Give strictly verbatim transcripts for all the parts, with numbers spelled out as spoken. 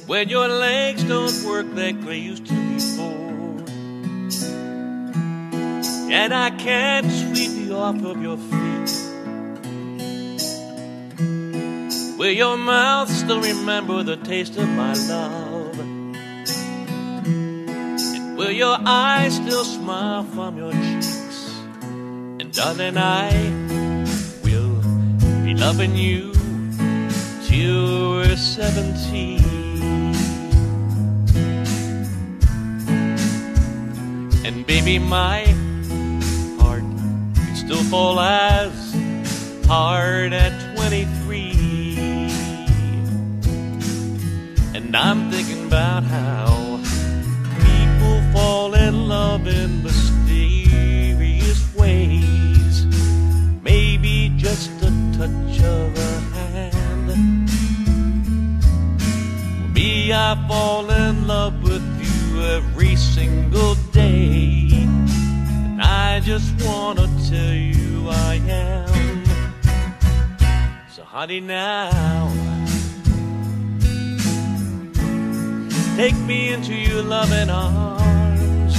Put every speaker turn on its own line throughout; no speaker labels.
when your legs don't work like they used to before, and I can't sweep you off of your feet. Will your mouth still remember the taste of my love? And will your eyes still smile from your cheeks? And darling, I will be loving you till we're seventeen. And baby, my heart can still fall as hard at twenty-three. And I'm thinking about how people fall in love in mysterious ways. Maybe just a touch of a hand. Me, I fall in love with you every single day, and I just wanna tell you I am. So honey, now take me into your loving arms.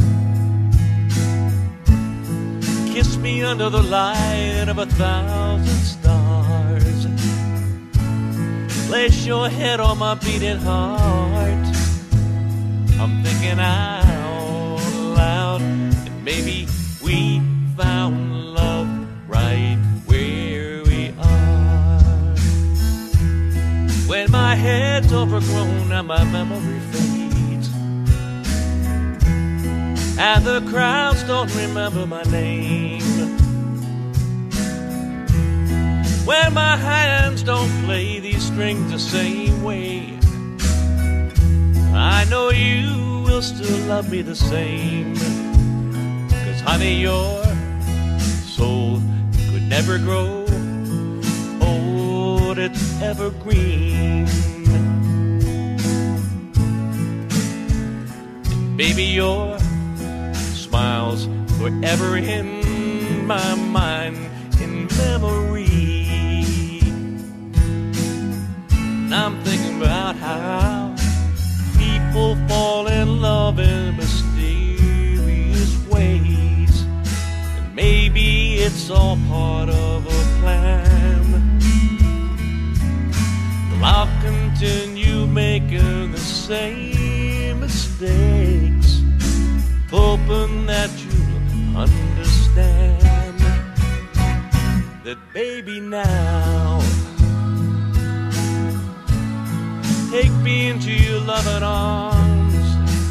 Kiss me under the light of a thousand stars. Place your head on my beating heart. I'm thinking out loud that maybe we found love right where we are. When my head's overgrown and my memory fades, and the crowds don't remember my name, when my hands don't play these strings the same way, I know you will still love me the same. 'Cause honey, your soul could never grow old, it's evergreen. And baby, your smile's forever in my mind, in memory. And I'm thinking about how people fall in love in mysterious ways, and maybe it's all part of a plan. Well, I'll continue making the same mistakes, hoping that you'll understand that baby, now take me into your loving arms.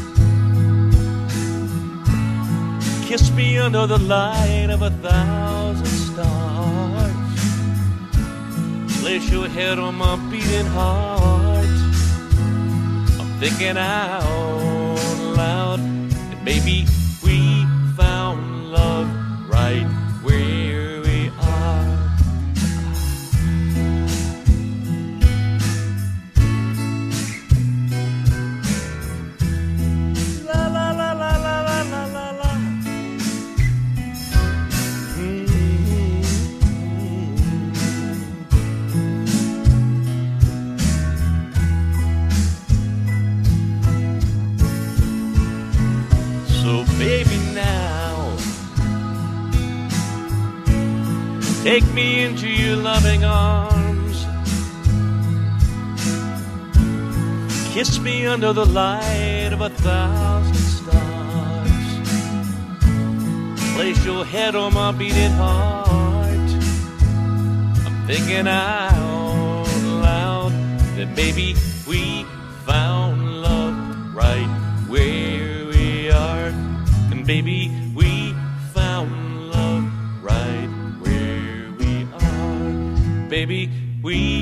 Kiss me under the light of a thousand stars. Place your head on my beating heart. I'm thinking out loud that maybe we found love right where we are. Baby, now take me into your loving arms. Kiss me under the light of a thousand stars. Place your head on my beating heart. I'm thinking out loud that maybe we found love right where we are. Baby, we found love right where we are. Baby, we